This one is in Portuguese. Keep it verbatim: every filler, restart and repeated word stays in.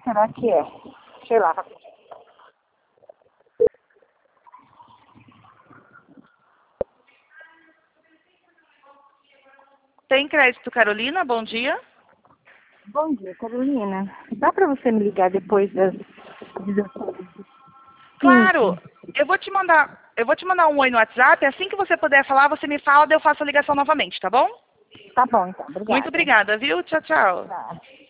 será que é? Sei lá. Tem crédito, Carolina? Bom dia. Bom dia, Carolina. Dá para você me ligar depois das dezesseis? Claro. Eu vou te mandar, eu vou te mandar um oi no WhatsApp. Assim que você puder falar, você me fala, daí eu faço a ligação novamente, tá bom? Tá bom, então. Muito Obrigada. obrigada, viu? Tchau, tchau. Tá.